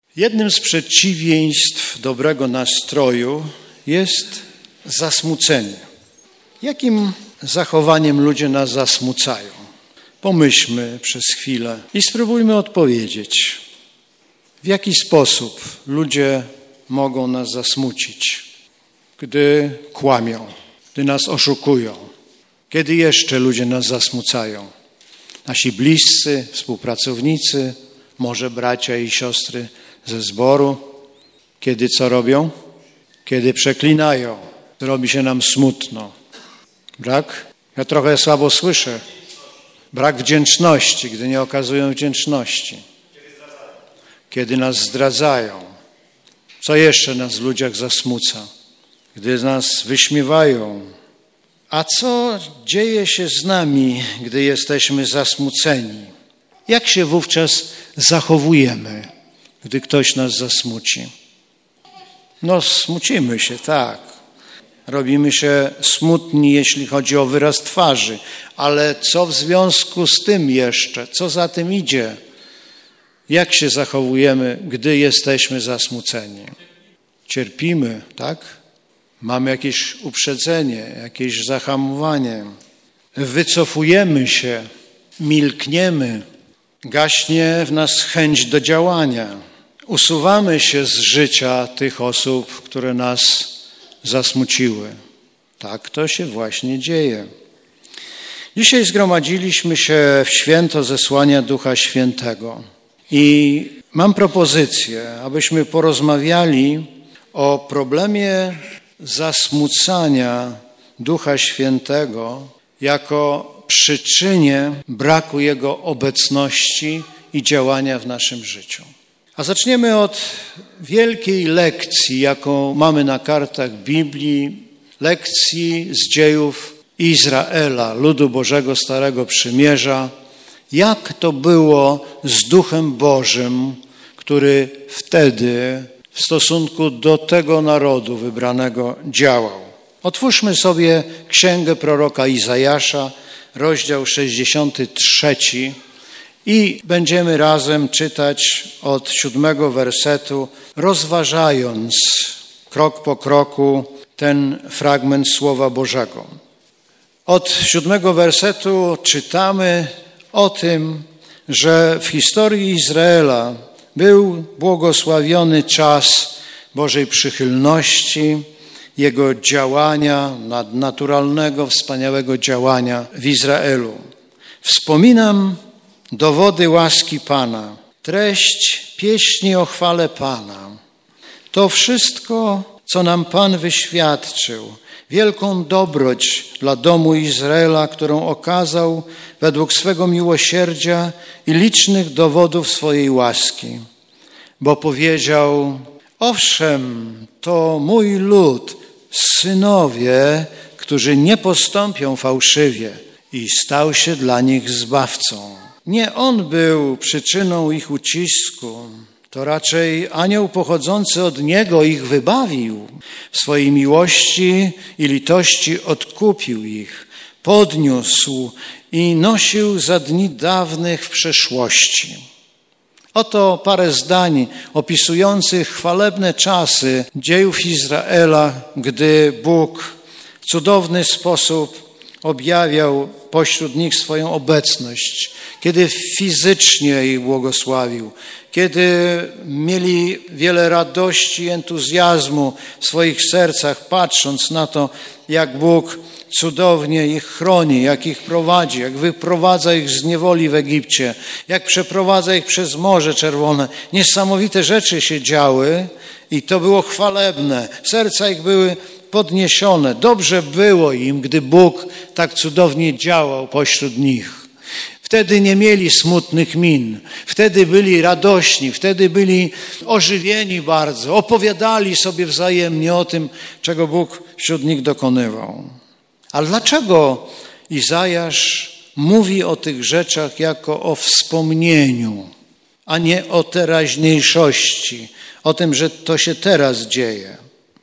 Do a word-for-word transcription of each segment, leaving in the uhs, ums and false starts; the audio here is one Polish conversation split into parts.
Jednym z przeciwieństw dobrego nastroju jest zasmucenie. Jakim zachowaniem ludzie nas zasmucają? Pomyślmy przez chwilę i spróbujmy odpowiedzieć. W jaki sposób ludzie mogą nas zasmucić? Gdy kłamią, gdy nas oszukują. Kiedy jeszcze ludzie nas zasmucają? Nasi bliscy, współpracownicy, może bracia i siostry ze zboru. Kiedy co robią? Kiedy przeklinają. Robi się nam smutno. Brak? Ja trochę słabo słyszę. Brak wdzięczności, gdy nie okazują wdzięczności. Kiedy nas zdradzają. Co jeszcze nas w ludziach zasmuca? Gdy nas wyśmiewają. A co dzieje się z nami, gdy jesteśmy zasmuceni? Jak się wówczas zachowujemy, gdy ktoś nas zasmuci? No, smucimy się, tak. Robimy się smutni, jeśli chodzi o wyraz twarzy. Ale co w związku z tym jeszcze? Co za tym idzie? Jak się zachowujemy, gdy jesteśmy zasmuceni? Cierpimy, tak? Mamy jakieś uprzedzenie, jakieś zahamowanie. Wycofujemy się, milkniemy. Gaśnie w nas chęć do działania. Usuwamy się z życia tych osób, które nas zasmuciły. Tak to się właśnie dzieje. Dzisiaj zgromadziliśmy się w święto zesłania Ducha Świętego. I mam propozycję, abyśmy porozmawiali o problemie zasmucania Ducha Świętego jako przyczynie braku Jego obecności i działania w naszym życiu. A zaczniemy od wielkiej lekcji, jaką mamy na kartach Biblii, lekcji z dziejów Izraela, ludu Bożego Starego Przymierza, jak to było z Duchem Bożym, który wtedy w stosunku do tego narodu wybranego działał. Otwórzmy sobie księgę proroka Izajasza, rozdział sześćdziesiąty trzeci i będziemy razem czytać od siódmego wersetu, rozważając krok po kroku ten fragment Słowa Bożego. Od siódmego wersetu czytamy o tym, że w historii Izraela był błogosławiony czas Bożej przychylności, Jego działania, nadnaturalnego, wspaniałego działania w Izraelu. Wspominam dowody łaski Pana, treść pieśni o chwale Pana. To wszystko, co nam Pan wyświadczył, wielką dobroć dla domu Izraela, którą okazał według swego miłosierdzia i licznych dowodów swojej łaski. Bo powiedział, owszem, to mój lud, synowie, którzy nie postąpią fałszywie i stał się dla nich zbawcą. Nie on był przyczyną ich ucisku, to raczej anioł pochodzący od niego ich wybawił. W swojej miłości i litości odkupił ich, podniósł i nosił za dni dawnych w przeszłości. Oto parę zdań opisujących chwalebne czasy dziejów Izraela, gdy Bóg w cudowny sposób objawiał pośród nich swoją obecność, kiedy fizycznie ich błogosławił, kiedy mieli wiele radości i entuzjazmu w swoich sercach, patrząc na to, jak Bóg cudownie ich chroni, jak ich prowadzi, jak wyprowadza ich z niewoli w Egipcie, jak przeprowadza ich przez Morze Czerwone. Niesamowite rzeczy się działy i to było chwalebne. Serca ich były podniesione. Dobrze było im, gdy Bóg tak cudownie działał pośród nich. Wtedy nie mieli smutnych min, wtedy byli radośni, wtedy byli ożywieni bardzo, opowiadali sobie wzajemnie o tym, czego Bóg wśród nich dokonywał. Ale dlaczego Izajasz mówi o tych rzeczach jako o wspomnieniu, a nie o teraźniejszości, o tym, że to się teraz dzieje?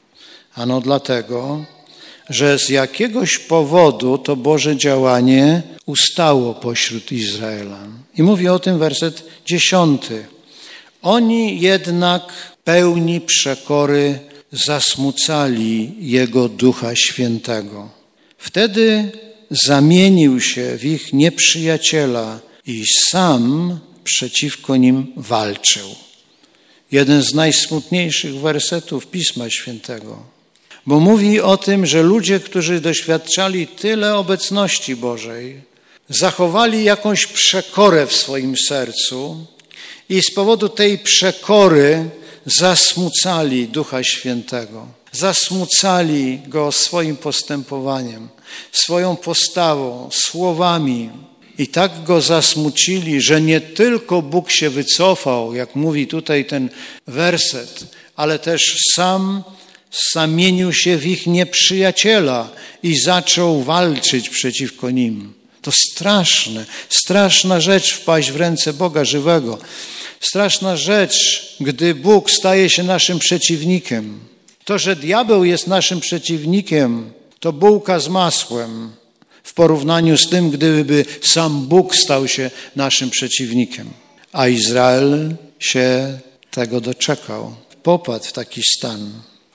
Ano dlatego, że z jakiegoś powodu to Boże działanie ustało pośród Izraela. I mówi o tym werset dziesiąty. Oni jednak pełni przekory zasmucali Jego Ducha Świętego. Wtedy zamienił się w ich nieprzyjaciela i sam przeciwko nim walczył. Jeden z najsmutniejszych wersetów Pisma Świętego, bo mówi o tym, że ludzie, którzy doświadczali tyle obecności Bożej, zachowali jakąś przekorę w swoim sercu i z powodu tej przekory zasmucali Ducha Świętego. Zasmucali Go swoim postępowaniem, swoją postawą, słowami. I tak Go zasmucili, że nie tylko Bóg się wycofał, jak mówi tutaj ten werset, ale też sam zamienił się w ich nieprzyjaciela i zaczął walczyć przeciwko nim. To straszne, straszna rzecz wpaść w ręce Boga żywego. Straszna rzecz, gdy Bóg staje się naszym przeciwnikiem. To, że diabeł jest naszym przeciwnikiem, to bułka z masłem w porównaniu z tym, gdyby sam Bóg stał się naszym przeciwnikiem. A Izrael się tego doczekał. Popadł w taki stan.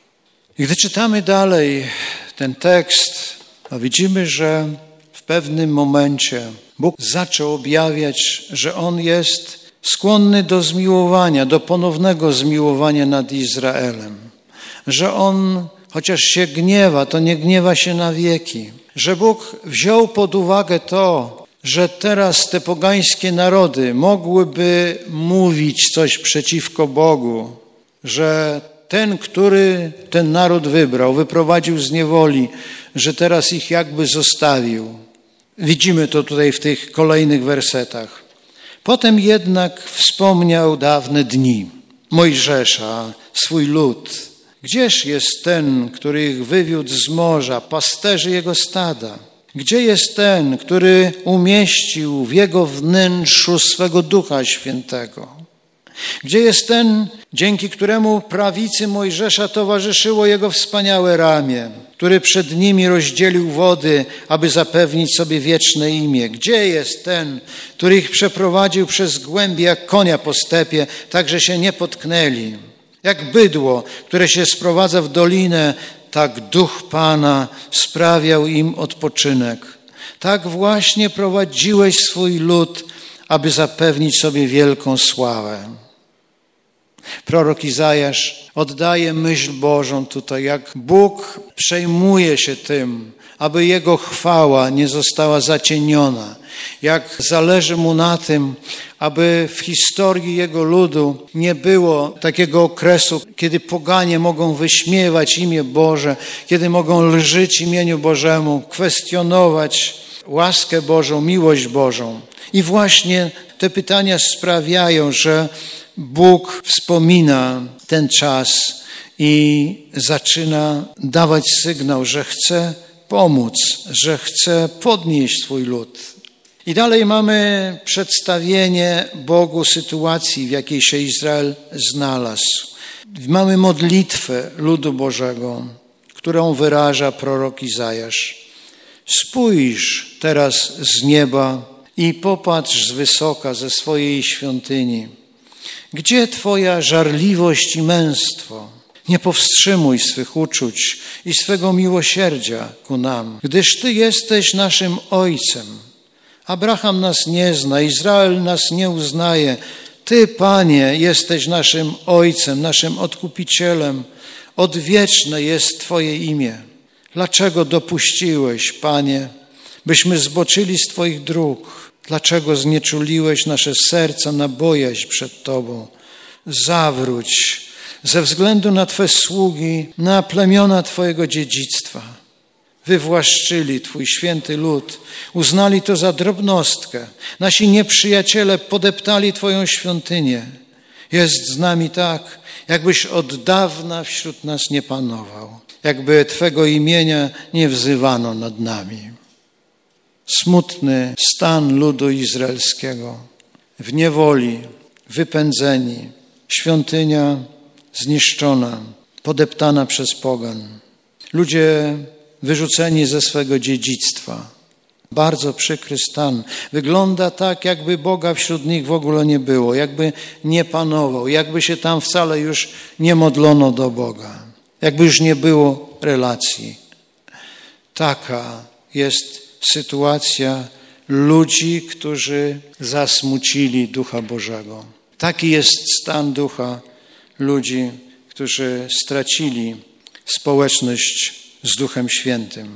I gdy czytamy dalej ten tekst, to widzimy, że w pewnym momencie Bóg zaczął objawiać, że On jest skłonny do zmiłowania, do ponownego zmiłowania nad Izraelem. Że On, chociaż się gniewa, to nie gniewa się na wieki. Że Bóg wziął pod uwagę to, że teraz te pogańskie narody mogłyby mówić coś przeciwko Bogu. Że ten, który ten naród wybrał, wyprowadził z niewoli, że teraz ich jakby zostawił. Widzimy to tutaj w tych kolejnych wersetach. Potem jednak wspomniał dawne dni Mojżesza, swój lud. Gdzież jest ten, który ich wywiódł z morza, pasterzy jego stada? Gdzie jest ten, który umieścił w jego wnętrzu swego Ducha Świętego? Gdzie jest ten, dzięki któremu prawicy Mojżesza towarzyszyło jego wspaniałe ramię, który przed nimi rozdzielił wody, aby zapewnić sobie wieczne imię? Gdzie jest ten, który ich przeprowadził przez głębie jak konia po stepie, tak że się nie potknęli? Jak bydło, które się sprowadza w dolinę, tak Duch Pana sprawiał im odpoczynek. Tak właśnie prowadziłeś swój lud, aby zapewnić sobie wielką sławę. Prorok Izajasz oddaje myśl Bożą tutaj, jak Bóg przejmuje się tym, aby Jego chwała nie została zacieniona. Jak zależy Mu na tym, aby w historii Jego ludu nie było takiego okresu, kiedy poganie mogą wyśmiewać imię Boże, kiedy mogą lżyć imieniu Bożemu, kwestionować łaskę Bożą, miłość Bożą. I właśnie te pytania sprawiają, że Bóg wspomina ten czas i zaczyna dawać sygnał, że chce pomóc, że chce podnieść swój lud. I dalej mamy przedstawienie Bogu sytuacji, w jakiej się Izrael znalazł. Mamy modlitwę ludu Bożego, którą wyraża prorok Izajasz. Spójrz teraz z nieba i popatrz z wysoka, ze swojej świątyni. Gdzie Twoja żarliwość i męstwo? Nie powstrzymuj swych uczuć i swego miłosierdzia ku nam, gdyż Ty jesteś naszym Ojcem. Abraham nas nie zna, Izrael nas nie uznaje. Ty, Panie, jesteś naszym Ojcem, naszym Odkupicielem. Odwieczne jest Twoje imię. Dlaczego dopuściłeś, Panie, byśmy zboczyli z Twoich dróg? Dlaczego znieczuliłeś nasze serca na bojaźń przed Tobą? Zawróć ze względu na Twe sługi, na plemiona Twojego dziedzictwa. Wywłaszczyli Twój święty lud, uznali to za drobnostkę. Nasi nieprzyjaciele podeptali Twoją świątynię. Jest z nami tak, jakbyś od dawna wśród nas nie panował, jakby Twego imienia nie wzywano nad nami. Smutny stan ludu izraelskiego, w niewoli, wypędzeni, świątynia zniszczona, podeptana przez pogan. Ludzie wyrzuceni ze swego dziedzictwa. Bardzo przykry stan. Wygląda tak, jakby Boga wśród nich w ogóle nie było, jakby nie panował, jakby się tam wcale już nie modlono do Boga, jakby już nie było relacji. Taka jest sytuacja ludzi, którzy zasmucili Ducha Bożego. Taki jest stan ducha ludzi, którzy stracili społeczność z Duchem Świętym.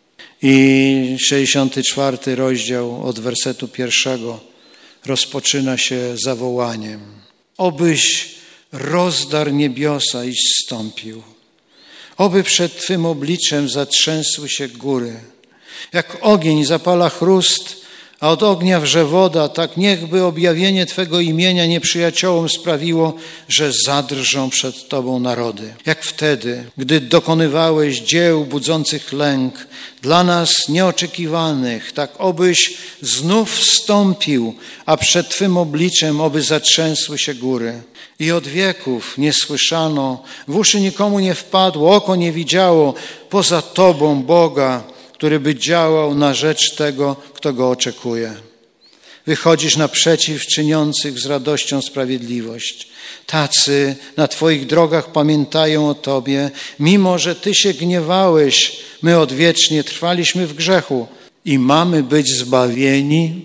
I sześćdziesiąty czwarty rozdział od wersetu pierwszego rozpoczyna się zawołaniem. Obyś rozdarł niebiosa i zstąpił. Oby przed Twym obliczem zatrzęsły się góry. Jak ogień zapala chrust, a od ognia wrze woda, tak niechby objawienie Twego imienia nieprzyjaciołom sprawiło, że zadrżą przed Tobą narody. Jak wtedy, gdy dokonywałeś dzieł budzących lęk, dla nas nieoczekiwanych, tak obyś znów wstąpił, a przed Twym obliczem oby zatrzęsły się góry. I od wieków nie słyszano, w uszy nikomu nie wpadło, oko nie widziało, poza Tobą, Boga, który by działał na rzecz tego, kto Go oczekuje. Wychodzisz naprzeciw czyniących z radością sprawiedliwość. Tacy na Twoich drogach pamiętają o Tobie, mimo że Ty się gniewałeś, my odwiecznie trwaliśmy w grzechu i mamy być zbawieni?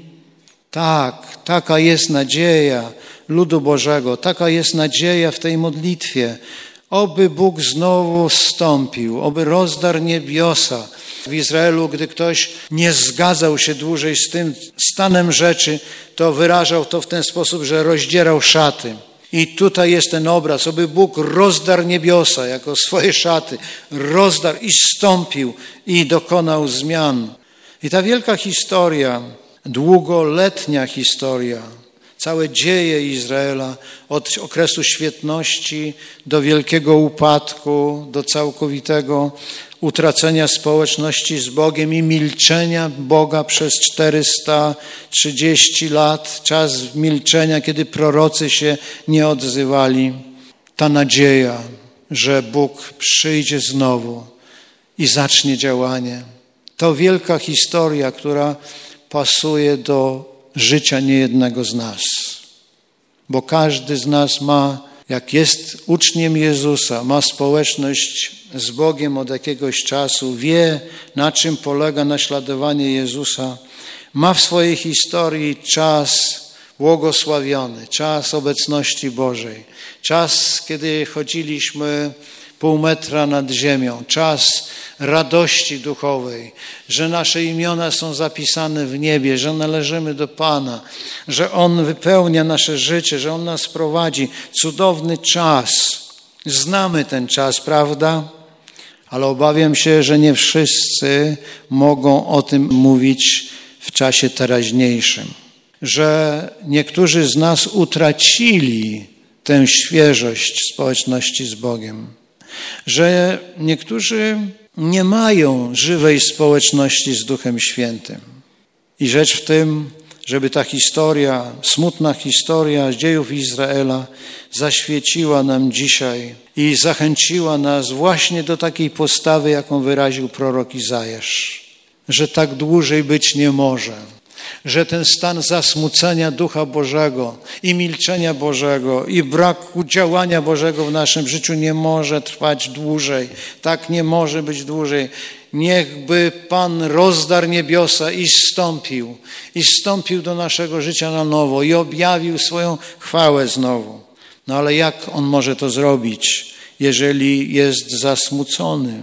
Tak, taka jest nadzieja ludu Bożego, taka jest nadzieja w tej modlitwie. Oby Bóg znowu wstąpił, oby rozdarł niebiosa. W Izraelu, gdy ktoś nie zgadzał się dłużej z tym stanem rzeczy, to wyrażał to w ten sposób, że rozdzierał szaty. I tutaj jest ten obraz, oby Bóg rozdarł niebiosa jako swoje szaty, rozdarł i zstąpił i dokonał zmian. I ta wielka historia, długoletnia historia, całe dzieje Izraela od okresu świetności do wielkiego upadku, do całkowitego utracenia społeczności z Bogiem i milczenia Boga przez czterysta trzydzieści lat, czas milczenia, kiedy prorocy się nie odzywali. Ta nadzieja, że Bóg przyjdzie znowu i zacznie działanie. To wielka historia, która pasuje do życia niejednego z nas. Bo każdy z nas ma, jak jest uczniem Jezusa, ma społeczność z Bogiem od jakiegoś czasu, wie, na czym polega naśladowanie Jezusa, ma w swojej historii czas błogosławiony, czas obecności Bożej, czas, kiedy chodziliśmy pół metra nad ziemią, czas radości duchowej, że nasze imiona są zapisane w niebie, że należymy do Pana, że On wypełnia nasze życie, że On nas prowadzi. Cudowny czas. Znamy ten czas, prawda? Ale obawiam się, że nie wszyscy mogą o tym mówić w czasie teraźniejszym. Że niektórzy z nas utracili tę świeżość społeczności z Bogiem. Że niektórzy nie mają żywej społeczności z Duchem Świętym. I rzecz w tym, żeby ta historia, smutna historia z dziejów Izraela zaświeciła nam dzisiaj i zachęciła nas właśnie do takiej postawy, jaką wyraził prorok Izajasz, że tak dłużej być nie może, że ten stan zasmucenia Ducha Bożego i milczenia Bożego i braku działania Bożego w naszym życiu nie może trwać dłużej. Tak nie może być dłużej. Niechby Pan rozdarł niebiosa i zstąpił, i zstąpił do naszego życia na nowo i objawił swoją chwałę znowu. No ale jak On może to zrobić, jeżeli jest zasmucony?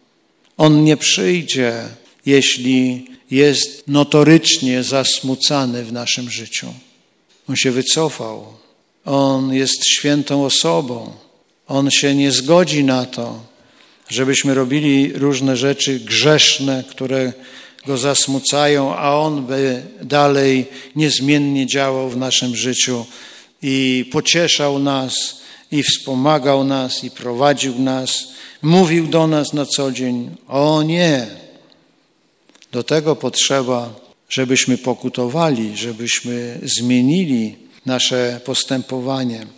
On nie przyjdzie, jeśli jest notorycznie zasmucany w naszym życiu. On się wycofał. On jest świętą osobą. On się nie zgodzi na to, żebyśmy robili różne rzeczy grzeszne, które Go zasmucają, a On by dalej niezmiennie działał w naszym życiu i pocieszał nas, i wspomagał nas, i prowadził nas, mówił do nas na co dzień. O nie! Do tego potrzeba, żebyśmy pokutowali, żebyśmy zmienili nasze postępowanie.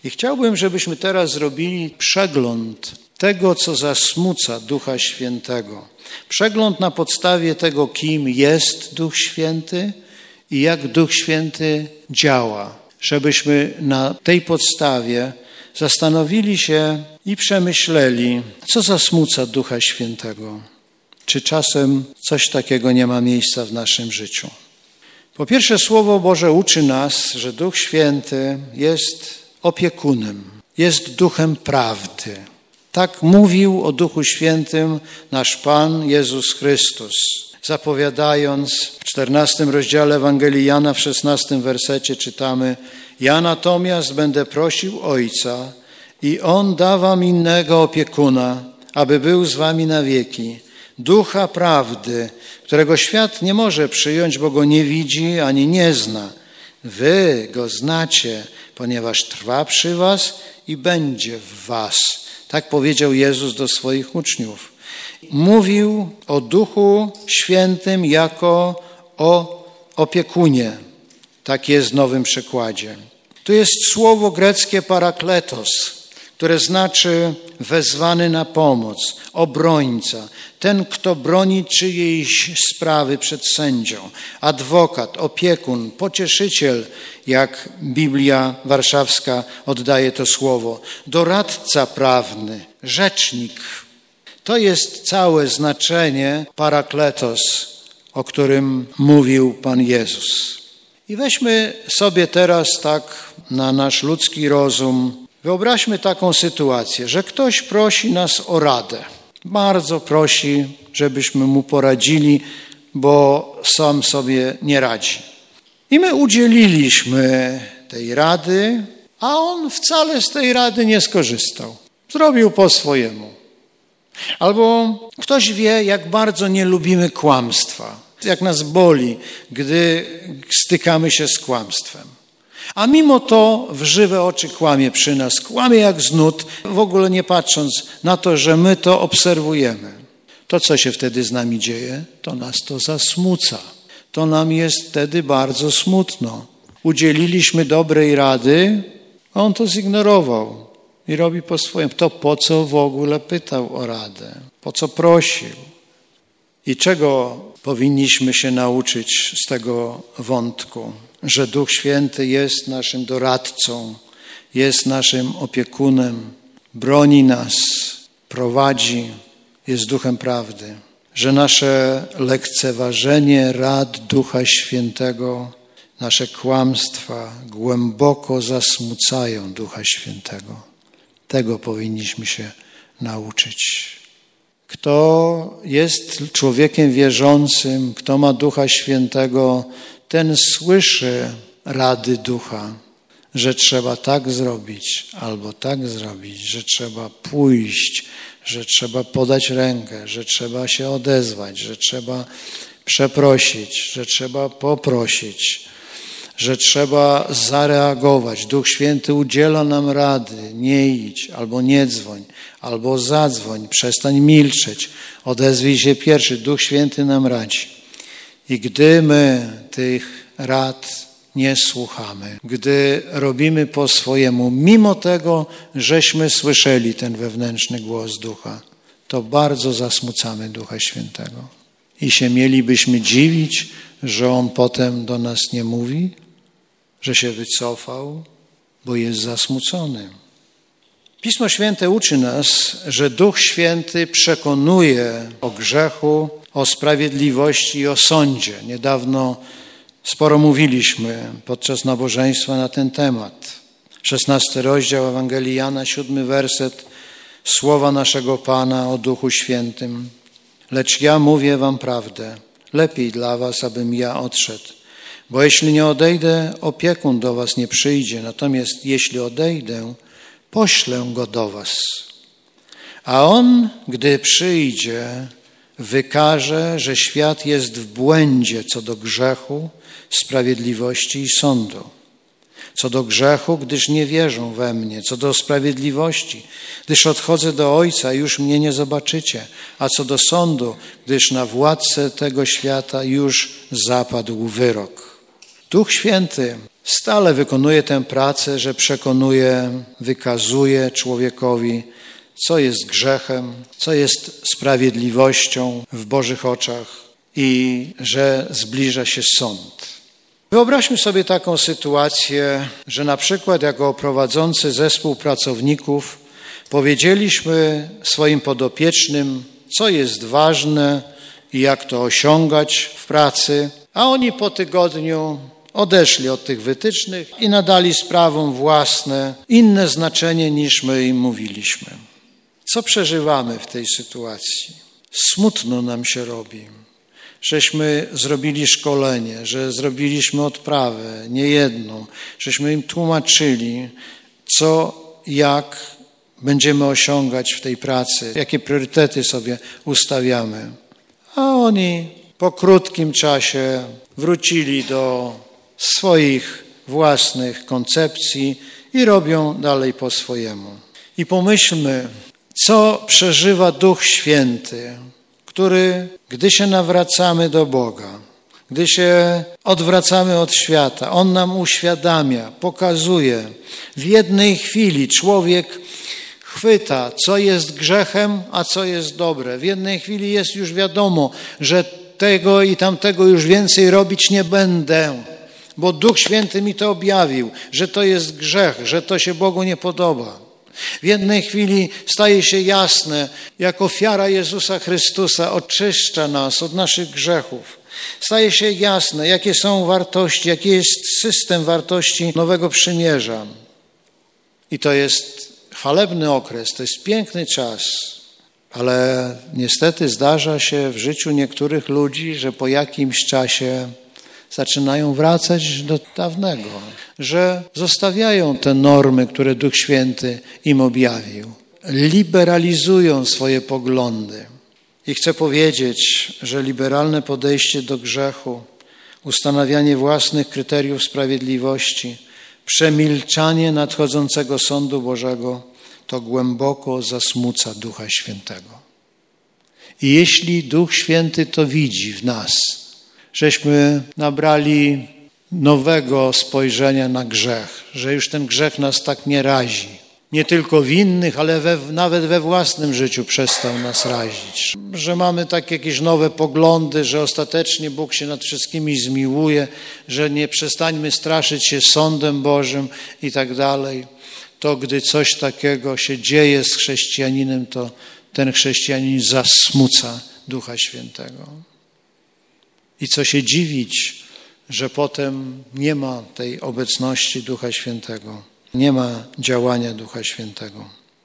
I chciałbym, żebyśmy teraz zrobili przegląd tego, co zasmuca Ducha Świętego. Przegląd na podstawie tego, kim jest Duch Święty i jak Duch Święty działa. Żebyśmy na tej podstawie zastanowili się i przemyśleli, co zasmuca Ducha Świętego. Czy czasem coś takiego nie ma miejsca w naszym życiu? Po pierwsze, Słowo Boże uczy nas, że Duch Święty jest opiekunem, jest duchem prawdy. Tak mówił o Duchu Świętym nasz Pan Jezus Chrystus, zapowiadając w czternastym rozdziale Ewangelii Jana, w szesnastym wersecie czytamy: ja natomiast będę prosił Ojca i On da wam innego opiekuna, aby był z wami na wieki, Ducha prawdy, którego świat nie może przyjąć, bo go nie widzi ani nie zna. Wy go znacie, ponieważ trwa przy was i będzie w was. Tak powiedział Jezus do swoich uczniów. Mówił o Duchu Świętym jako o opiekunie. Tak jest w Nowym Przykładzie. Tu jest słowo greckie parakletos, które znaczy wezwany na pomoc, obrońca, ten, kto broni czyjejś sprawy przed sędzią, adwokat, opiekun, pocieszyciel, jak Biblia Warszawska oddaje to słowo, doradca prawny, rzecznik. To jest całe znaczenie parakletos, o którym mówił Pan Jezus. I weźmy sobie teraz tak na nasz ludzki rozum, wyobraźmy taką sytuację, że ktoś prosi nas o radę. Bardzo prosi, żebyśmy mu poradzili, bo sam sobie nie radzi. I my udzieliliśmy tej rady, a on wcale z tej rady nie skorzystał. Zrobił po swojemu. Albo ktoś wie, jak bardzo nie lubimy kłamstwa, jak nas boli, gdy stykamy się z kłamstwem. A mimo to w żywe oczy kłamie przy nas, kłamie jak z nut, w ogóle nie patrząc na to, że my to obserwujemy. To, co się wtedy z nami dzieje, to nas to zasmuca. To nam jest wtedy bardzo smutno. Udzieliliśmy dobrej rady, a on to zignorował i robi po swojemu. To po co w ogóle pytał o radę? Po co prosił? I czego powinniśmy się nauczyć z tego wątku? Że Duch Święty jest naszym doradcą, jest naszym opiekunem, broni nas, prowadzi, jest Duchem prawdy. Że nasze lekceważenie rad Ducha Świętego, nasze kłamstwa głęboko zasmucają Ducha Świętego. Tego powinniśmy się nauczyć. Kto jest człowiekiem wierzącym, kto ma Ducha Świętego, ten słyszy rady Ducha, że trzeba tak zrobić albo tak zrobić, że trzeba pójść, że trzeba podać rękę, że trzeba się odezwać, że trzeba przeprosić, że trzeba poprosić, że trzeba zareagować. Duch Święty udziela nam rady, nie idź, albo nie dzwoń, albo zadzwoń, przestań milczeć, odezwij się pierwszy. Duch Święty nam radzi. I gdy my tych rad nie słuchamy, gdy robimy po swojemu, mimo tego, żeśmy słyszeli ten wewnętrzny głos Ducha, to bardzo zasmucamy Ducha Świętego. I się mielibyśmy dziwić, że On potem do nas nie mówi, że się wycofał, bo jest zasmucony. Pismo Święte uczy nas, że Duch Święty przekonuje o grzechu, o sprawiedliwości i o sądzie. Niedawno sporo mówiliśmy podczas nabożeństwa na ten temat. szesnasty rozdział Ewangelii Jana, siódmy werset, słowa naszego Pana o Duchu Świętym. Lecz ja mówię wam prawdę, lepiej dla was, abym ja odszedł. Bo jeśli nie odejdę, opiekun do was nie przyjdzie, natomiast jeśli odejdę, poślę go do was. A on, gdy przyjdzie, wykaże, że świat jest w błędzie co do grzechu, sprawiedliwości i sądu. Co do grzechu, gdyż nie wierzą we mnie. Co do sprawiedliwości, gdyż odchodzę do Ojca i już mnie nie zobaczycie. A co do sądu, gdyż na władcę tego świata już zapadł wyrok. Duch Święty Stale wykonuje tę pracę, że przekonuje, wykazuje człowiekowi, co jest grzechem, co jest sprawiedliwością w Bożych oczach i że zbliża się sąd. Wyobraźmy sobie taką sytuację, że na przykład jako prowadzący zespół pracowników powiedzieliśmy swoim podopiecznym, co jest ważne i jak to osiągać w pracy, a oni po tygodniu odeszli od tych wytycznych i nadali sprawom własne inne znaczenie niż my im mówiliśmy. Co przeżywamy w tej sytuacji? Smutno nam się robi, żeśmy zrobili szkolenie, że zrobiliśmy odprawę, niejedną, żeśmy im tłumaczyli, co, jak będziemy osiągać w tej pracy, jakie priorytety sobie ustawiamy. A oni po krótkim czasie wrócili do swoich własnych koncepcji i robią dalej po swojemu. I pomyślmy, co przeżywa Duch Święty, który, gdy się nawracamy do Boga, gdy się odwracamy od świata, On nam uświadamia, pokazuje. W jednej chwili człowiek chwyta, co jest grzechem, a co jest dobre. W jednej chwili jest już wiadomo, że tego i tamtego już więcej robić nie będę, bo Duch Święty mi to objawił, że to jest grzech, że to się Bogu nie podoba. W jednej chwili staje się jasne, jak ofiara Jezusa Chrystusa oczyszcza nas od naszych grzechów. Staje się jasne, jakie są wartości, jaki jest system wartości Nowego Przymierza. I to jest chwalebny okres, to jest piękny czas, ale niestety zdarza się w życiu niektórych ludzi, że po jakimś czasie zaczynają wracać do dawnego, że zostawiają te normy, które Duch Święty im objawił. Liberalizują swoje poglądy. I chcę powiedzieć, że liberalne podejście do grzechu, ustanawianie własnych kryteriów sprawiedliwości, przemilczanie nadchodzącego sądu Bożego to głęboko zasmuca Ducha Świętego. I jeśli Duch Święty to widzi w nas, żeśmy nabrali nowego spojrzenia na grzech, że już ten grzech nas tak nie razi. Nie tylko w innych, ale we, nawet we własnym życiu przestał nas razić. Że mamy takie jakieś nowe poglądy, że ostatecznie Bóg się nad wszystkimi zmiłuje, że nie przestańmy straszyć się sądem Bożym i tak dalej. To gdy coś takiego się dzieje z chrześcijaninem, to ten chrześcijanin zasmuca Ducha Świętego. I co się dziwić, że potem nie ma tej obecności Ducha Świętego. Nie ma działania Ducha Świętego.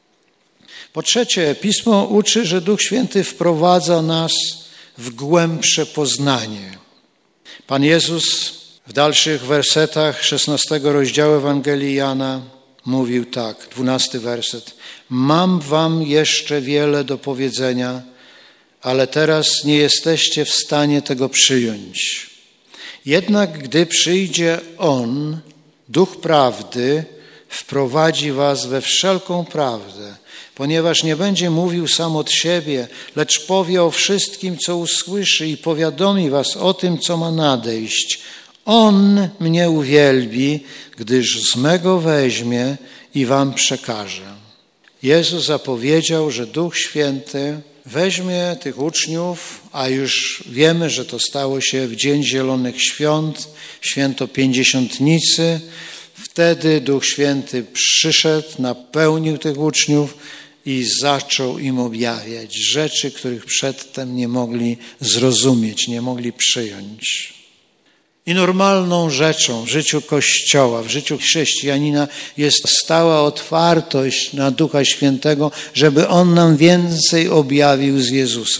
Po trzecie, Pismo uczy, że Duch Święty wprowadza nas w głębsze poznanie. Pan Jezus w dalszych wersetach szesnastego rozdziału Ewangelii Jana mówił tak, dwunasty werset. Mam wam jeszcze wiele do powiedzenia, ale teraz nie jesteście w stanie tego przyjąć. Jednak gdy przyjdzie On, Duch Prawdy, wprowadzi was we wszelką prawdę, ponieważ nie będzie mówił sam od siebie, lecz powie o wszystkim, co usłyszy i powiadomi was o tym, co ma nadejść. On mnie uwielbi, gdyż z mego weźmie i wam przekaże. Jezus zapowiedział, że Duch Święty weźmie tych uczniów, a już wiemy, że to stało się w Dzień Zielonych Świąt, święto Pięćdziesiątnicy. Wtedy Duch Święty przyszedł, napełnił tych uczniów i zaczął im objawiać rzeczy, których przedtem nie mogli zrozumieć, nie mogli przyjąć. I normalną rzeczą w życiu Kościoła, w życiu chrześcijanina jest stała otwartość na Ducha Świętego, żeby On nam więcej objawił z Jezusa.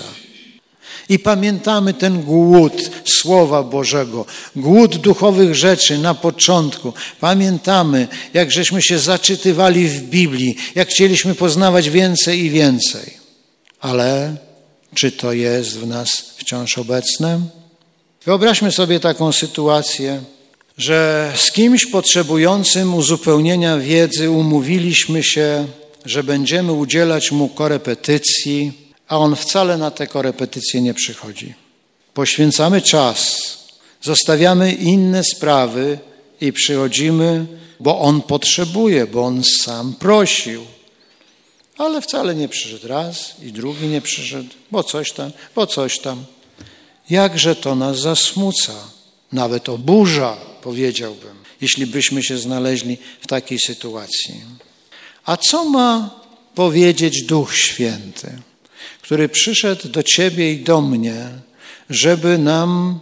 I pamiętamy ten głód Słowa Bożego, głód duchowych rzeczy na początku. Pamiętamy, jak żeśmy się zaczytywali w Biblii, jak chcieliśmy poznawać więcej i więcej. Ale czy to jest w nas wciąż obecne? Wyobraźmy sobie taką sytuację, że z kimś potrzebującym uzupełnienia wiedzy umówiliśmy się, że będziemy udzielać mu korepetycji, a on wcale na te korepetycje nie przychodzi. Poświęcamy czas, zostawiamy inne sprawy i przychodzimy, bo On potrzebuje, bo On sam prosił. Ale wcale nie przyszedł raz i drugi nie przyszedł, bo coś tam, bo coś tam. Jakże to nas zasmuca, nawet oburza, powiedziałbym, jeśli byśmy się znaleźli w takiej sytuacji. A co ma powiedzieć Duch Święty, który przyszedł do ciebie i do mnie, żeby nam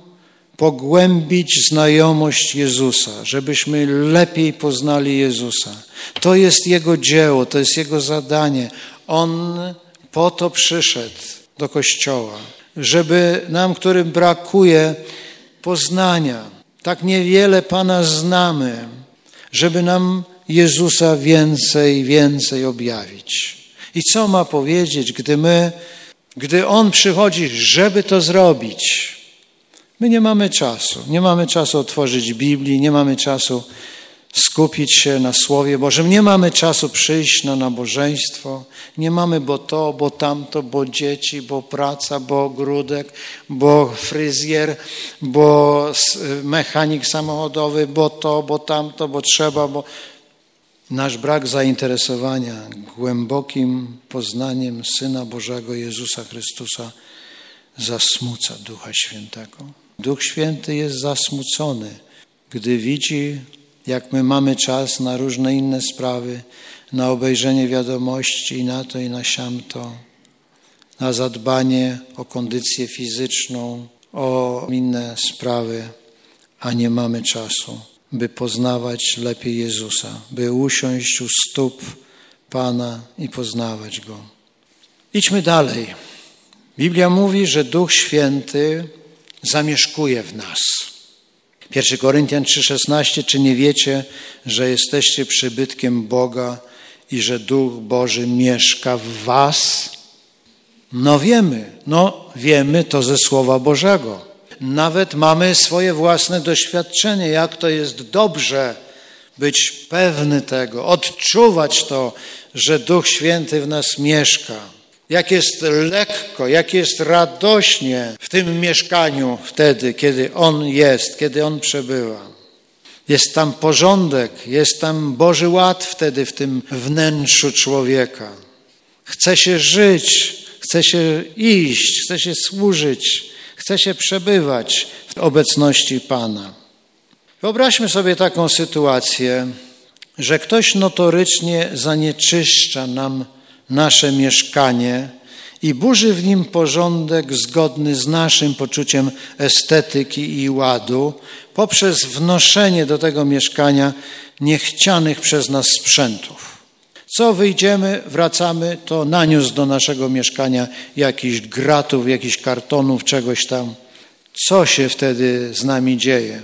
pogłębić znajomość Jezusa, żebyśmy lepiej poznali Jezusa. To jest Jego dzieło, to jest Jego zadanie. On po to przyszedł do Kościoła, żeby nam, którym brakuje poznania, tak niewiele Pana znamy, żeby nam Jezusa więcej, więcej objawić. I co ma powiedzieć, gdy my, gdy On przychodzi, żeby to zrobić? My nie mamy czasu. Nie mamy czasu otworzyć Biblii, nie mamy czasu skupić się na Słowie Bożym, nie mamy czasu przyjść na nabożeństwo, nie mamy bo to, bo tamto, bo dzieci, bo praca, bo ogródek, bo fryzjer, bo mechanik samochodowy, bo to, bo tamto, bo trzeba, bo... Nasz brak zainteresowania głębokim poznaniem Syna Bożego Jezusa Chrystusa zasmuca Ducha Świętego. Duch Święty jest zasmucony, gdy widzi, jak my mamy czas na różne inne sprawy, na obejrzenie wiadomości i na to i na siamto, na zadbanie o kondycję fizyczną, o inne sprawy, a nie mamy czasu, by poznawać lepiej Jezusa, by usiąść u stóp Pana i poznawać Go. Idźmy dalej. Biblia mówi, że Duch Święty zamieszkuje w nas. pierwszy Koryntian trzy szesnaście, czy nie wiecie, że jesteście przybytkiem Boga i że Duch Boży mieszka w was? No wiemy, no wiemy to ze Słowa Bożego. Nawet mamy swoje własne doświadczenie, jak to jest dobrze być pewny tego, odczuwać to, że Duch Święty w nas mieszka. Jak jest lekko, jak jest radośnie w tym mieszkaniu wtedy, kiedy On jest, kiedy On przebywa. Jest tam porządek, jest tam Boży ład wtedy w tym wnętrzu człowieka. Chce się żyć, chce się iść, chce się służyć, chce się przebywać w obecności Pana. Wyobraźmy sobie taką sytuację, że ktoś notorycznie zanieczyszcza nam nasze mieszkanie i burzy w nim porządek zgodny z naszym poczuciem estetyki i ładu poprzez wnoszenie do tego mieszkania niechcianych przez nas sprzętów. Co wyjdziemy, wracamy, to naniósł do naszego mieszkania jakichś gratów, jakichś kartonów, czegoś tam. Co się wtedy z nami dzieje?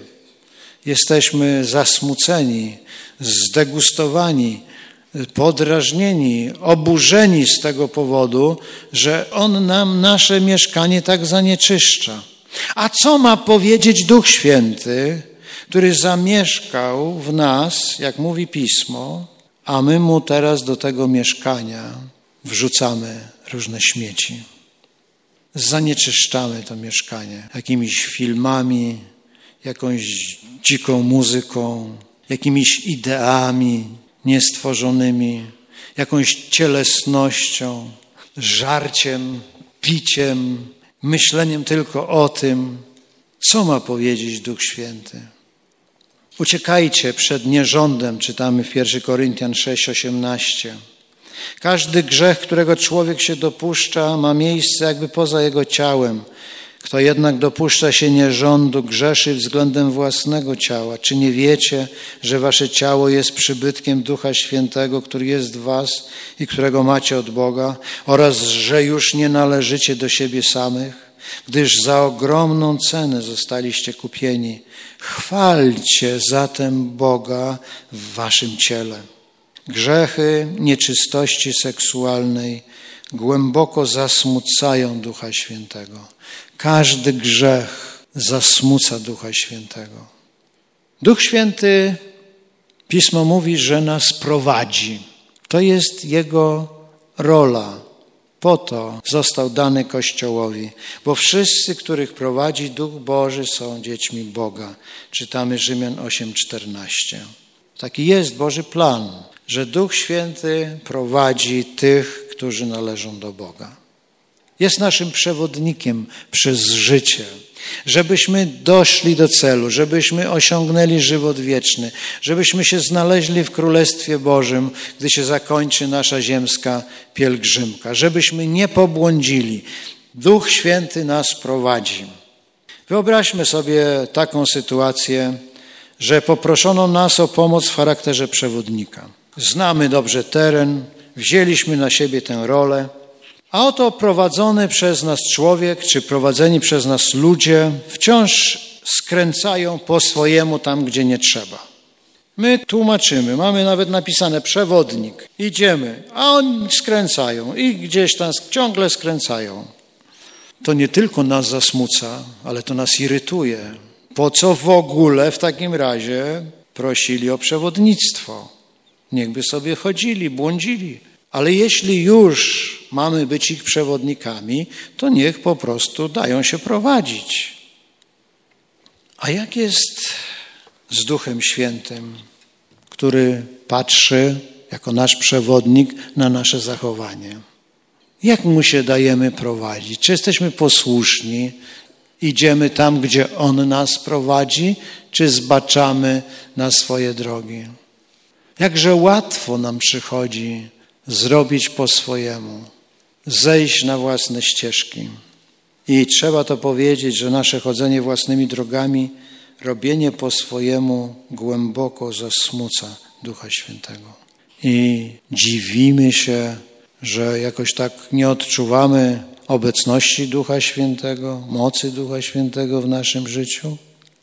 Jesteśmy zasmuceni, zdegustowani, podrażnieni, oburzeni z tego powodu, że On nam nasze mieszkanie tak zanieczyszcza. A co ma powiedzieć Duch Święty, który zamieszkał w nas, jak mówi Pismo, a my Mu teraz do tego mieszkania wrzucamy różne śmieci. Zanieczyszczamy to mieszkanie jakimiś filmami, jakąś dziką muzyką, jakimiś ideami niestworzonymi, jakąś cielesnością, żarciem, piciem, myśleniem tylko o tym, co ma powiedzieć Duch Święty. Uciekajcie przed nierządem, czytamy w pierwszy Koryntian sześć osiemnaście. Każdy grzech, którego człowiek się dopuszcza, ma miejsce jakby poza jego ciałem. Kto jednak dopuszcza się nierządu, grzeszy względem własnego ciała. Czy nie wiecie, że wasze ciało jest przybytkiem Ducha Świętego, który jest w was i którego macie od Boga, oraz że już nie należycie do siebie samych, gdyż za ogromną cenę zostaliście kupieni. Chwalcie zatem Boga w waszym ciele. Grzechy nieczystości seksualnej głęboko zasmucają Ducha Świętego. Każdy grzech zasmuca Ducha Świętego. Duch Święty, Pismo mówi, że nas prowadzi. To jest Jego rola. Po to został dany Kościołowi, bo wszyscy, których prowadzi Duch Boży, są dziećmi Boga. Czytamy Rzymian osiem czternaście. Taki jest Boży plan, że Duch Święty prowadzi tych, którzy należą do Boga. Jest naszym przewodnikiem przez życie, żebyśmy doszli do celu, żebyśmy osiągnęli żywot wieczny, żebyśmy się znaleźli w Królestwie Bożym, gdy się zakończy nasza ziemska pielgrzymka, żebyśmy nie pobłądzili. Duch Święty nas prowadzi. Wyobraźmy sobie taką sytuację, że poproszono nas o pomoc w charakterze przewodnika. Znamy dobrze teren, wzięliśmy na siebie tę rolę, a oto prowadzony przez nas człowiek, czy prowadzeni przez nas ludzie wciąż skręcają po swojemu tam, gdzie nie trzeba. My tłumaczymy, mamy nawet napisane przewodnik, idziemy, a oni skręcają i gdzieś tam ciągle skręcają. To nie tylko nas zasmuca, ale to nas irytuje. Po co w ogóle w takim razie prosili o przewodnictwo? Niechby sobie chodzili, błądzili. Ale jeśli już mamy być ich przewodnikami, to niech po prostu dają się prowadzić. A jak jest z Duchem Świętym, który patrzy jako nasz przewodnik na nasze zachowanie? Jak mu się dajemy prowadzić? Czy jesteśmy posłuszni? Idziemy tam, gdzie on nas prowadzi, czy zbaczamy na swoje drogi? Jakże łatwo nam przychodzi zrobić po swojemu, zejść na własne ścieżki. I trzeba to powiedzieć, że nasze chodzenie własnymi drogami, robienie po swojemu głęboko zasmuca Ducha Świętego. I dziwimy się, że jakoś tak nie odczuwamy obecności Ducha Świętego, mocy Ducha Świętego w naszym życiu.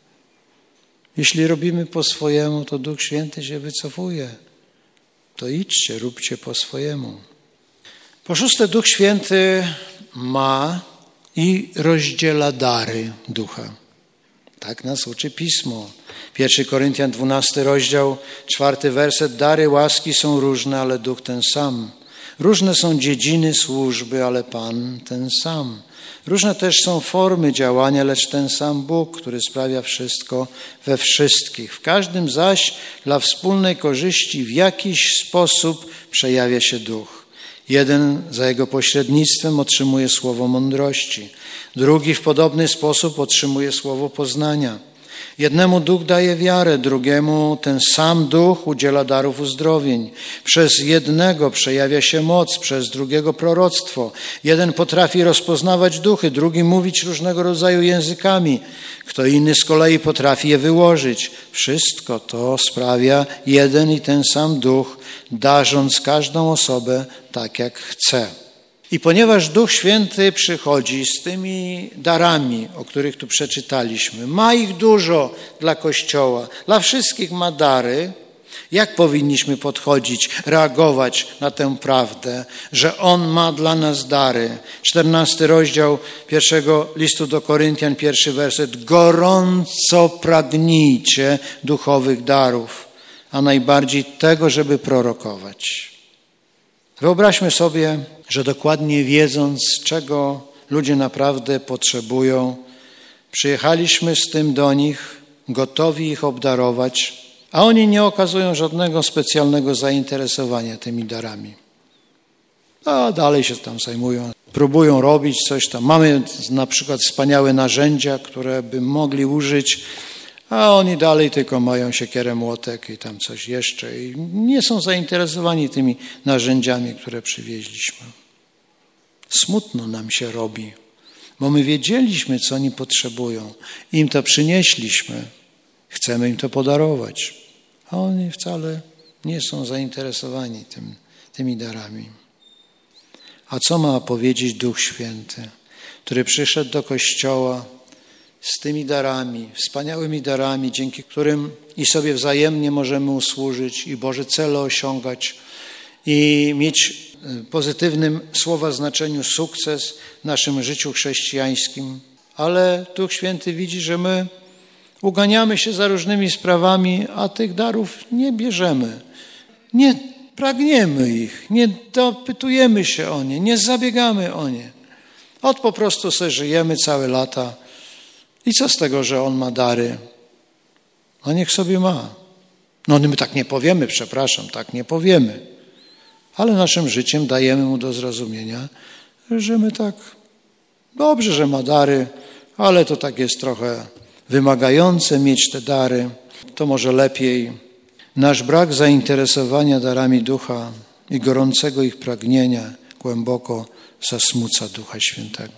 Jeśli robimy po swojemu, to Duch Święty się wycofuje. To idźcie, róbcie po swojemu. Po szóste, Duch Święty ma i rozdziela dary Ducha. Tak nas uczy Pismo. Pierwszy Koryntian dwunasty rozdział, czwarty werset. Dary łaski są różne, ale Duch ten sam. Różne są dziedziny służby, ale Pan ten sam. Różne też są formy działania, lecz ten sam Bóg, który sprawia wszystko we wszystkich. W każdym zaś dla wspólnej korzyści w jakiś sposób przejawia się Duch. Jeden za jego pośrednictwem otrzymuje słowo mądrości, drugi w podobny sposób otrzymuje słowo poznania. Jednemu Duch daje wiarę, drugiemu ten sam Duch udziela darów uzdrowień. Przez jednego przejawia się moc, przez drugiego proroctwo. Jeden potrafi rozpoznawać duchy, drugi mówić różnego rodzaju językami. Kto inny z kolei potrafi je wyłożyć. Wszystko to sprawia jeden i ten sam Duch, darząc każdą osobę tak jak chce. I ponieważ Duch Święty przychodzi z tymi darami, o których tu przeczytaliśmy, ma ich dużo dla Kościoła, dla wszystkich ma dary, jak powinniśmy podchodzić, reagować na tę prawdę, że On ma dla nas dary? czternasty rozdział pierwszego listu do Koryntian, pierwszy werset. Gorąco pragnijcie duchowych darów, a najbardziej tego, żeby prorokować. Wyobraźmy sobie, że dokładnie wiedząc, czego ludzie naprawdę potrzebują, przyjechaliśmy z tym do nich, gotowi ich obdarować, a oni nie okazują żadnego specjalnego zainteresowania tymi darami. A dalej się tam zajmują, próbują robić coś tam. Mamy na przykład wspaniałe narzędzia, które by mogli użyć, a oni dalej tylko mają siekierę, młotek i tam coś jeszcze i nie są zainteresowani tymi narzędziami, które przywieźliśmy. Smutno nam się robi, bo my wiedzieliśmy, co oni potrzebują. Im to przynieśliśmy. Chcemy im to podarować, a oni wcale nie są zainteresowani tym, tymi darami. A co ma powiedzieć Duch Święty, który przyszedł do Kościoła z tymi darami, wspaniałymi darami, dzięki którym i sobie wzajemnie możemy usłużyć i Boże cele osiągać i mieć w pozytywnym słowa znaczeniu sukces w naszym życiu chrześcijańskim. Ale Duch Święty widzi, że my uganiamy się za różnymi sprawami, a tych darów nie bierzemy. Nie pragniemy ich, nie dopytujemy się o nie, nie zabiegamy o nie. Od po prostu sobie żyjemy całe lata i co z tego, że on ma dary? No niech sobie ma. No my tak nie powiemy, przepraszam, tak nie powiemy. Ale naszym życiem dajemy mu do zrozumienia, że my tak, dobrze, że ma dary, ale to tak jest trochę wymagające mieć te dary. To może lepiej. Nasz brak zainteresowania darami ducha i gorącego ich pragnienia głęboko zasmuca Ducha Świętego.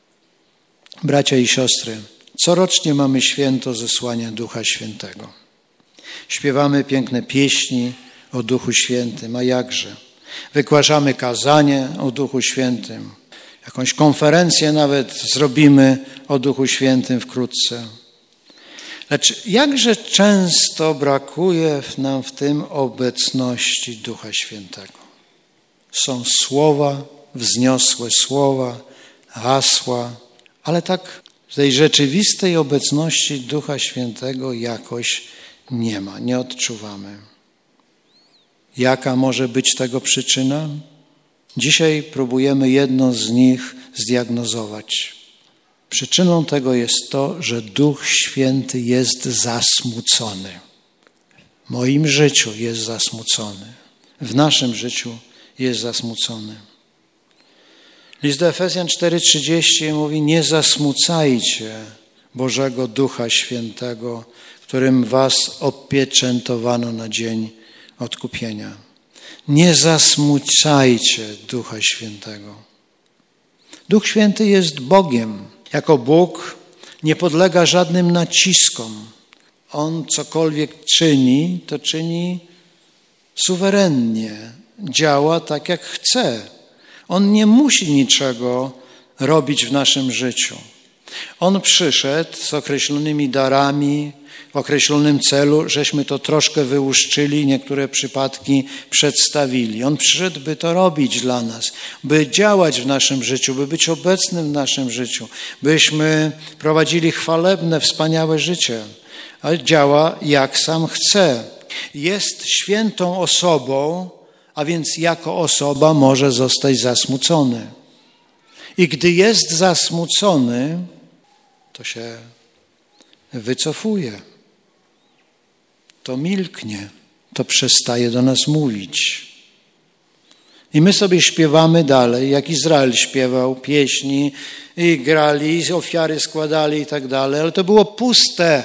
Bracia i siostry, corocznie mamy święto zesłania Ducha Świętego. Śpiewamy piękne pieśni o Duchu Świętym, a jakże? Wygłaszamy kazanie o Duchu Świętym. Jakąś konferencję nawet zrobimy o Duchu Świętym wkrótce. Lecz jakże często brakuje nam w tym obecności Ducha Świętego. Są słowa, wzniosłe słowa, hasła, ale tak w tej rzeczywistej obecności Ducha Świętego jakoś nie ma, nie odczuwamy. Jaka może być tego przyczyna? Dzisiaj próbujemy jedną z nich zdiagnozować. Przyczyną tego jest to, że Duch Święty jest zasmucony. W moim życiu jest zasmucony. W naszym życiu jest zasmucony. List do Efezjan cztery trzydzieści mówi: nie zasmucajcie Bożego Ducha Świętego, którym was opieczętowano na dzień odkupienia. Nie zasmucajcie Ducha Świętego. Duch Święty jest Bogiem. Jako Bóg nie podlega żadnym naciskom. On cokolwiek czyni, to czyni suwerennie. Działa tak, jak chce. On nie musi niczego robić w naszym życiu. On przyszedł z określonymi darami, w określonym celu, żeśmy to troszkę wyłuszczyli, niektóre przypadki przedstawili. On przyszedł, by to robić dla nas, by działać w naszym życiu, by być obecnym w naszym życiu, byśmy prowadzili chwalebne, wspaniałe życie. Ale działa jak sam chce. Jest świętą osobą, a więc jako osoba może zostać zasmucony. I gdy jest zasmucony, to się wycofuje. To milknie, to przestaje do nas mówić. I my sobie śpiewamy dalej, jak Izrael śpiewał pieśni i grali, i ofiary składali i tak dalej, ale to było puste,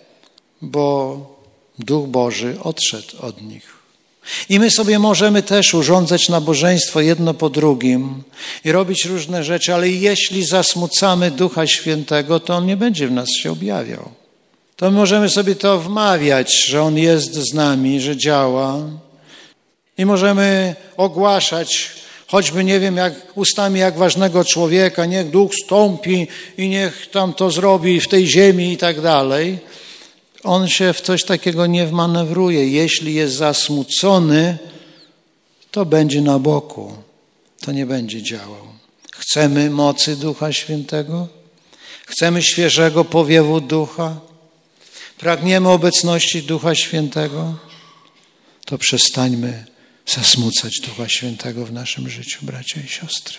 bo Duch Boży odszedł od nich. I my sobie możemy też urządzać nabożeństwo jedno po drugim i robić różne rzeczy, ale jeśli zasmucamy Ducha Świętego, to On nie będzie w nas się objawiał. To możemy sobie to wmawiać, że On jest z nami, że działa i możemy ogłaszać, choćby nie wiem, jak ustami jak ważnego człowieka, niech Duch stąpi i niech tam to zrobi w tej ziemi i tak dalej. On się w coś takiego nie wmanewruje. Jeśli jest zasmucony, to będzie na boku. To nie będzie działał. Chcemy mocy Ducha Świętego? Chcemy świeżego powiewu Ducha? Pragniemy obecności Ducha Świętego? To przestańmy zasmucać Ducha Świętego w naszym życiu, bracia i siostry.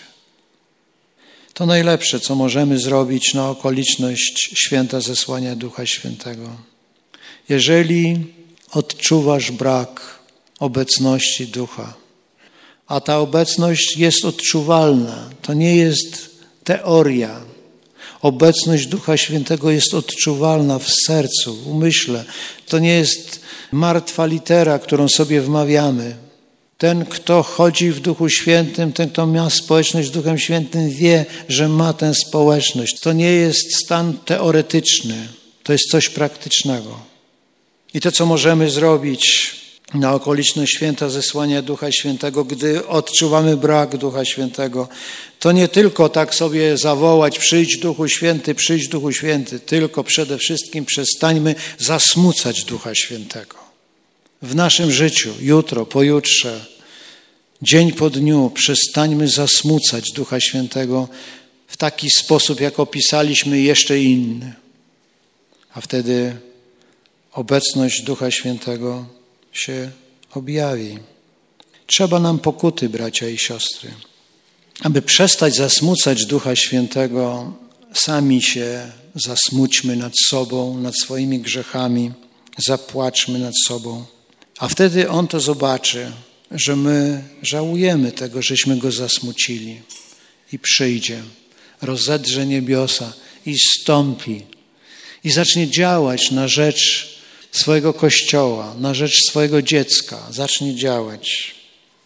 To najlepsze, co możemy zrobić na okoliczność święta zesłania Ducha Świętego. Jeżeli odczuwasz brak obecności Ducha, a ta obecność jest odczuwalna, to nie jest teoria. Obecność Ducha Świętego jest odczuwalna w sercu, w umyśle. To nie jest martwa litera, którą sobie wmawiamy. Ten, kto chodzi w Duchu Świętym, ten, kto ma społeczność z Duchem Świętym, wie, że ma tę społeczność. To nie jest stan teoretyczny, to jest coś praktycznego. I to, co możemy zrobić na okoliczność święta zesłania Ducha Świętego, gdy odczuwamy brak Ducha Świętego, to nie tylko tak sobie zawołać: przyjdź Duchu Święty, przyjdź Duchu Święty, tylko przede wszystkim przestańmy zasmucać Ducha Świętego. W naszym życiu, jutro, pojutrze, dzień po dniu, przestańmy zasmucać Ducha Świętego w taki sposób, jak opisaliśmy, jeszcze inny. A wtedy obecność Ducha Świętego się objawi. Trzeba nam pokuty, bracia i siostry. Aby przestać zasmucać Ducha Świętego, sami się zasmućmy nad sobą, nad swoimi grzechami, zapłaczmy nad sobą. A wtedy On to zobaczy, że my żałujemy tego, żeśmy Go zasmucili. I przyjdzie, rozedrze niebiosa i stąpi. I zacznie działać na rzecz swojego Kościoła, na rzecz swojego dziecka. Zacznie działać.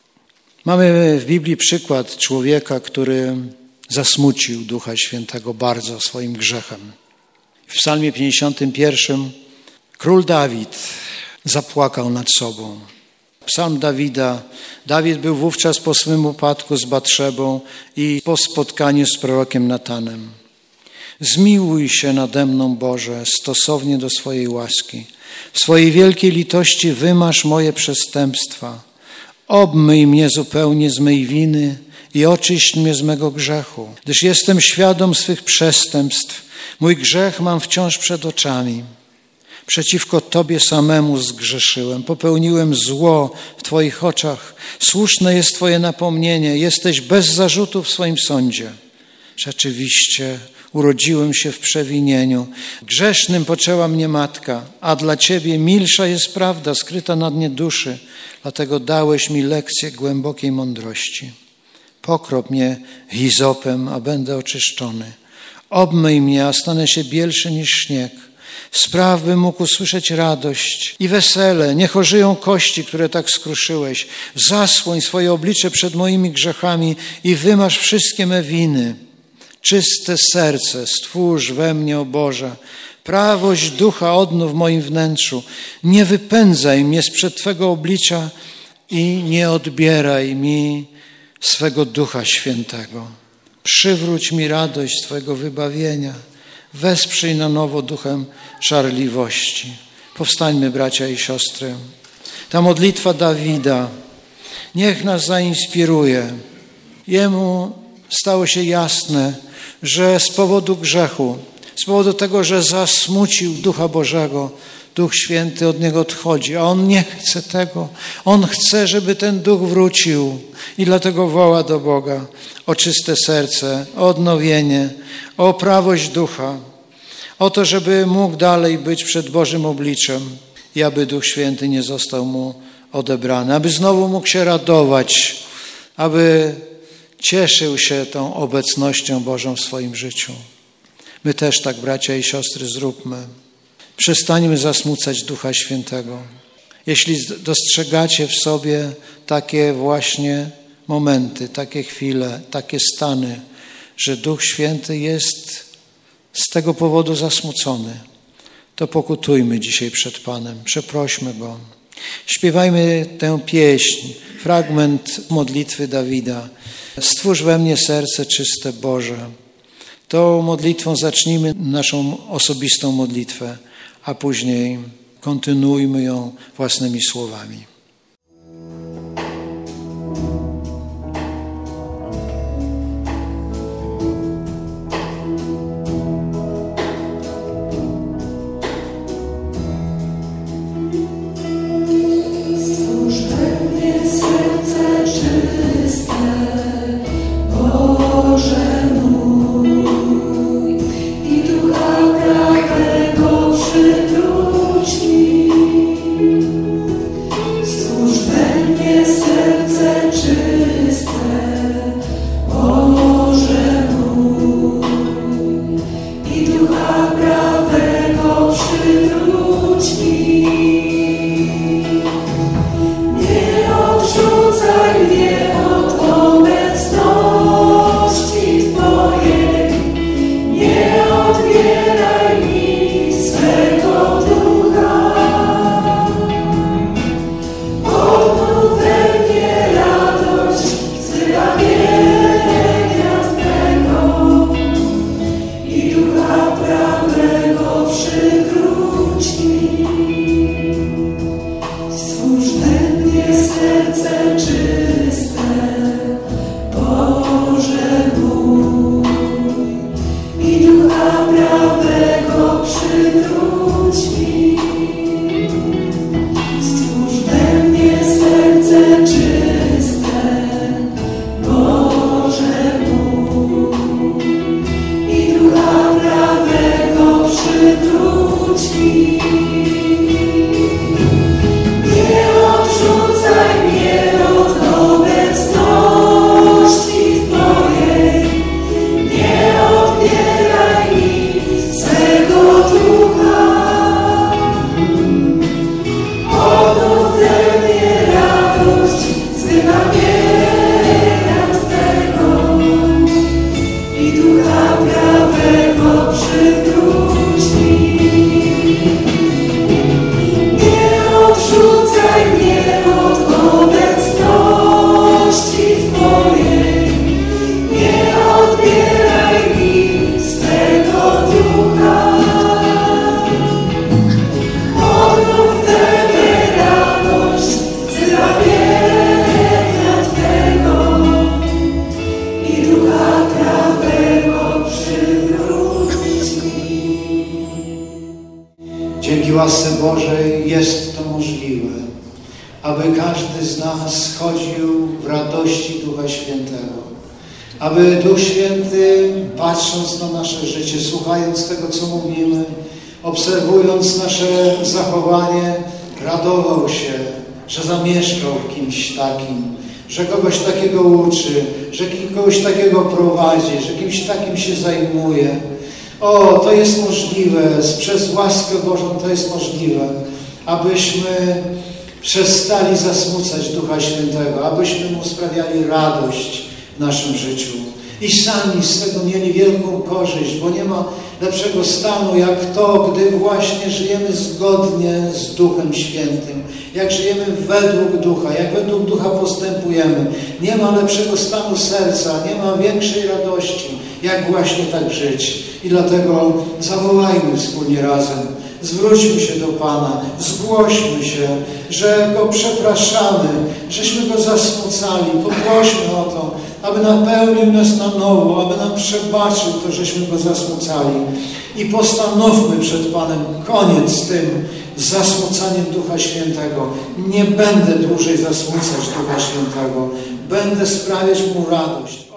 Mamy w Biblii przykład człowieka, który zasmucił Ducha Świętego bardzo swoim grzechem. W Psalmie pięćdziesiątym pierwszym król Dawid zapłakał nad sobą. Psalm Dawida. Dawid był wówczas po swym upadku z Batszebą i po spotkaniu z prorokiem Natanem. Zmiłuj się nade mną, Boże, stosownie do swojej łaski. W swojej wielkiej litości wymasz moje przestępstwa. Obmyj mnie zupełnie z mej winy i oczyść mnie z mego grzechu, gdyż jestem świadom swych przestępstw. Mój grzech mam wciąż przed oczami. Przeciwko Tobie samemu zgrzeszyłem, popełniłem zło w Twoich oczach. Słuszne jest Twoje napomnienie, jesteś bez zarzutu w swoim sądzie. Rzeczywiście urodziłem się w przewinieniu, grzesznym poczęła mnie matka, a dla Ciebie milsza jest prawda skryta na dnie duszy, dlatego dałeś mi lekcję głębokiej mądrości. Pokrop mnie hizopem, a będę oczyszczony. Obmyj mnie, a stanę się bielszy niż śnieg. Spraw, bym mógł usłyszeć radość i wesele. Niech ożyją kości, które tak skruszyłeś. Zasłoń swoje oblicze przed moimi grzechami i wymasz wszystkie me winy. Czyste serce stwórz we mnie, o Boże. Prawość ducha odnów w moim wnętrzu. Nie wypędzaj mnie sprzed Twego oblicza i nie odbieraj mi swego Ducha Świętego. Przywróć mi radość Twojego wybawienia. Wesprzyj na nowo duchem żarliwości. Powstańmy, bracia i siostry. Ta modlitwa Dawida niech nas zainspiruje. Jemu stało się jasne, że z powodu grzechu, z powodu tego, że zasmucił Ducha Bożego, Duch Święty od niego odchodzi, a on nie chce tego. On chce, żeby ten Duch wrócił i dlatego woła do Boga o czyste serce, o odnowienie, o prawość Ducha, o to, żeby mógł dalej być przed Bożym obliczem i aby Duch Święty nie został mu odebrany, aby znowu mógł się radować, aby cieszył się tą obecnością Bożą w swoim życiu. My też tak, bracia i siostry, zróbmy. Przestańmy zasmucać Ducha Świętego. Jeśli dostrzegacie w sobie takie właśnie momenty, takie chwile, takie stany, że Duch Święty jest z tego powodu zasmucony, to pokutujmy dzisiaj przed Panem, przeprośmy Go. Śpiewajmy tę pieśń, fragment modlitwy Dawida. Stwórz we mnie serce czyste, Boże. Tą modlitwą zacznijmy naszą osobistą modlitwę, a później kontynuujmy ją własnymi słowami. Przywróć mi Bożej jest to możliwe, aby każdy z nas chodził w radości Ducha Świętego. Aby Duch Święty, patrząc na nasze życie, słuchając tego, co mówimy, obserwując nasze zachowanie, radował się, że zamieszkał w kimś takim, że kogoś takiego uczy, że kogoś takiego prowadzi, że kimś takim się zajmuje. O, to jest możliwe, przez łaskę Bożą to jest możliwe, abyśmy przestali zasmucać Ducha Świętego, abyśmy Mu sprawiali radość w naszym życiu i sami z tego mieli wielką korzyść, bo nie ma lepszego stanu jak to, gdy właśnie żyjemy zgodnie z Duchem Świętym, jak żyjemy według Ducha, jak według Ducha postępujemy. Nie ma lepszego stanu serca, nie ma większej radości, jak właśnie tak żyć. I dlatego zawołajmy wspólnie razem, zwróćmy się do Pana, zgłośmy się, że Go przepraszamy, żeśmy Go zasmucali, poprośmy o to, aby napełnił nas na nowo, aby nam przebaczył to, żeśmy Go zasmucali. I postanowmy przed Panem koniec z tym zasmucaniem Ducha Świętego. Nie będę dłużej zasmucać Ducha Świętego. Będę sprawiać Mu radość.